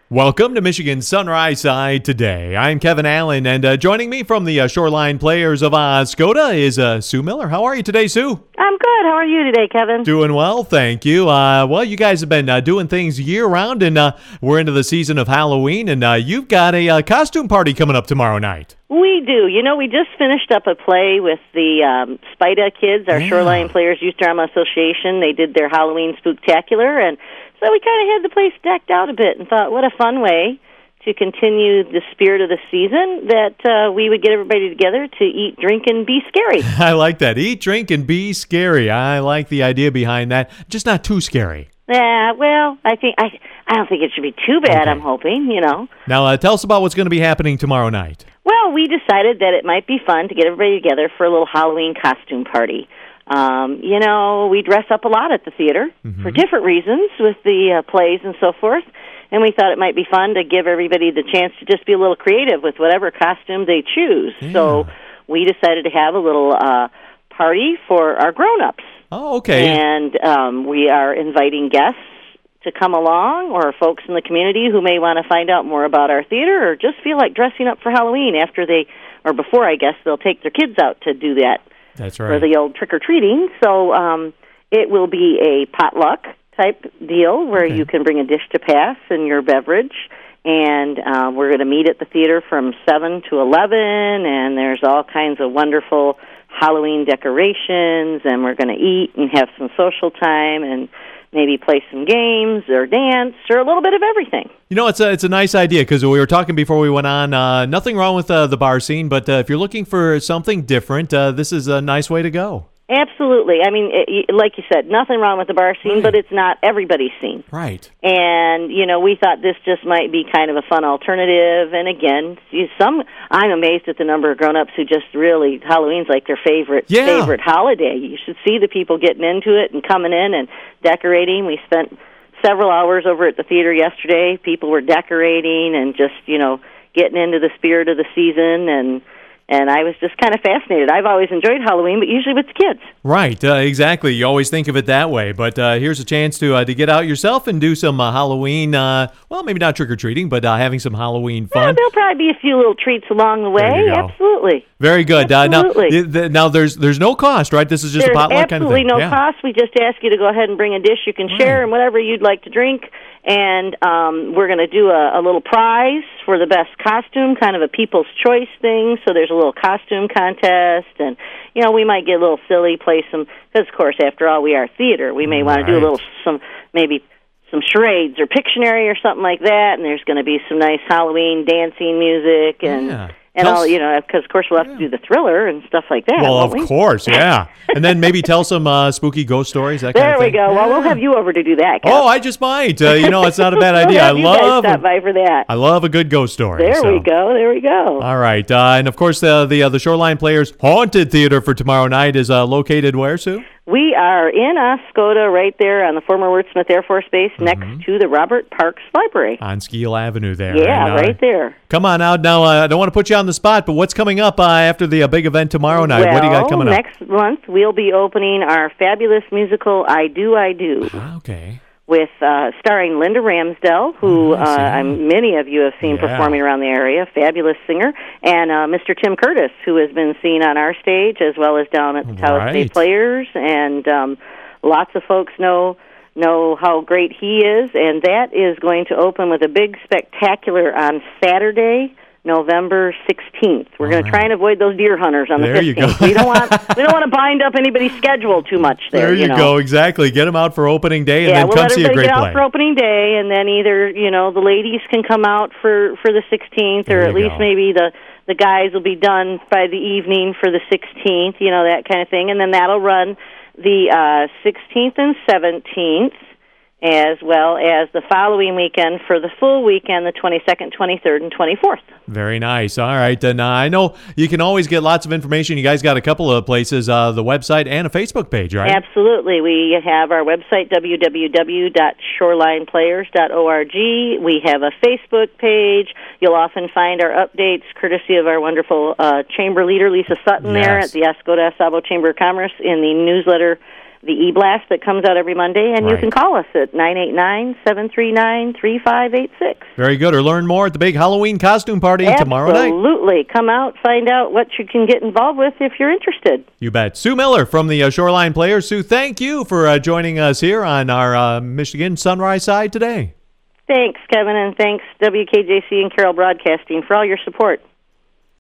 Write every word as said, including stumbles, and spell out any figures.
Welcome to Michigan Sunrise Side today. I'm Kevin Allen, and uh, joining me from the uh, Shoreline Players of Oscoda is uh, Sue Miller. How are you today, Sue? I'm good. How are you today, Kevin? Doing well, thank you. Uh, well, you guys have been uh, doing things year-round, and uh, we're into the season of Halloween, and uh, you've got a uh, costume party coming up tomorrow night. We do. You know, we just finished up a play with the um, Spida kids, our Yeah. Shoreline Players Youth Drama Association. They did their Halloween Spooktacular, and so we kind of had the place decked out a bit and thought, what a fun way to continue the spirit of the season that uh, we would get everybody together to eat, drink, and be scary. I like that. Eat, drink, and be scary. I like the idea behind that. Just not too scary. Yeah, well, I think I I don't think it should be too bad. Okay. I'm hoping, you know. Now, uh, tell us about what's going to be happening tomorrow night. Well, we decided that it might be fun to get everybody together for a little Halloween costume party. Um, you know, we dress up a lot at the theater Mm-hmm. for different reasons with the uh, plays and so forth, and we thought it might be fun to give everybody the chance to just be a little creative with whatever costume they choose. Yeah. So we decided to have a little uh, party for our grown-ups. Oh, okay. And um, we are inviting guests to come along, or folks in the community who may want to find out more about our theater or just feel like dressing up for Halloween after they, or before, I guess, they'll take their kids out to do that. That's For right. the old trick-or-treating. So um, it will be a potluck type deal where Okay. you can bring a dish to pass and your beverage. And uh, we're going to meet at the theater from seven to eleven, and there's all kinds of wonderful Halloween decorations, and we're going to eat and have some social time and maybe play some games or dance or a little bit of everything. You know, it's a, it's a nice idea because we were talking before we went on. Uh, nothing wrong with uh, the bar scene, but uh, if you're looking for something different, uh, this is a nice way to go. Absolutely. I mean, it, like you said, nothing wrong with the bar scene, Right. but it's not everybody's scene. Right. And, you know, we thought this just might be kind of a fun alternative. And again, you, some I'm amazed at the number of grown-ups who just really, Halloween's like their favorite Yeah. favorite holiday. You should see the people getting into it and coming in and decorating. We spent several hours over at the theater yesterday. People were decorating and just, you know, getting into the spirit of the season, and And I was just kind of fascinated. I've always enjoyed Halloween, but usually with the kids. Right, uh, exactly. You always think of it that way, but uh, here's a chance to uh, to get out yourself and do some uh, Halloween. Uh, well, maybe not trick or treating, but uh, having some Halloween Yeah, fun. there'll probably be a few little treats along the There way. you go. Absolutely. Very good. Uh, now, Absolutely. th- th- now there's there's no cost, right? This is just There's a potluck kind of absolutely thing. no Yeah. cost. We just ask you to go ahead and bring a dish you can share Right. and whatever you'd like to drink. And um, we're going to do a, a little prize for the best costume, kind of a People's Choice thing. So there's a little costume contest, and you know we might get a little silly, play some. Because of course, after all, we are theater. We may want to do a Right. little some maybe some charades or Pictionary or something like that. And there's going to be some nice Halloween dancing music and. Yeah. And Tell all, us- you know, because of course we'll have to do the thriller and stuff like that. Well, won't of we? course, yeah. And then maybe tell some uh, spooky ghost stories. That kind There of we thing. go. Well, we'll have you over to do that. Kev. Oh, I just might. Uh, you know, it's not a bad We'll idea. I have you guys love. stop by for that. I love a good ghost story. There so. we go. There we go. All right, uh, and of course, uh, the uh, the Shoreline Players Haunted Theater for tomorrow night is uh, located where, Sue? We are in Oscoda, right there on the former Wordsmith Air Force Base, Mm-hmm. next to the Robert Parks Library. On Skeel Avenue there. Yeah, And, uh, right there. Come on out now. Uh, I don't want to put you on the spot, but what's coming up uh, after the uh, big event tomorrow night? Well, what do you got coming up? next month we'll be opening our fabulous musical "I Do, I Do" Okay. with uh, starring Linda Ramsdell, who Oh, nice, uh, yeah. I'm, many of you have seen Yeah. performing around the area. Fabulous singer, and uh, Mister Tim Curtis, who has been seen on our stage as well as down at the Taos Right. State Players, and um, lots of folks know know how great he is. And that is going to open with a big spectacular on Saturday, November sixteenth. We're All going to right. try and avoid those deer hunters on There the you fifteenth. go. we don't want we don't want to bind up anybody's schedule too much there. There you, know? go. Exactly. Get them out for opening day and Yeah, then we'll come let see a everybody great get play. out for opening day, and then either you know the ladies can come out for for the sixteenth, There or you at least go. maybe the the guys will be done by the evening for the sixteenth. You know, that kind of thing, and then that'll run the uh, sixteenth and seventeenth, as well as the following weekend for the full weekend, the twenty-second, twenty-third, and twenty-fourth. Very nice. All right. And uh, I know you can always get lots of information. You guys got a couple of places, uh, the website and a Facebook page, right? Absolutely. We have our website, w w w dot shoreline players dot org. We have a Facebook page. You'll often find our updates courtesy of our wonderful uh, chamber leader, Lisa Sutton, there Yes. at the Oscoda Sabo Chamber of Commerce in the newsletter the e-blast that comes out every Monday, and Right. you can call us at nine eight nine, seven three nine, three five eight six. Very good. Or learn more at the big Halloween costume party tomorrow night. Absolutely. Come out, find out what you can get involved with if you're interested. You bet. Sue Miller from the uh, Shoreline Players. Sue, thank you for uh, joining us here on our uh, Michigan Sunrise side today. Thanks, Kevin, and thanks, W K J C and Carroll Broadcasting, for all your support.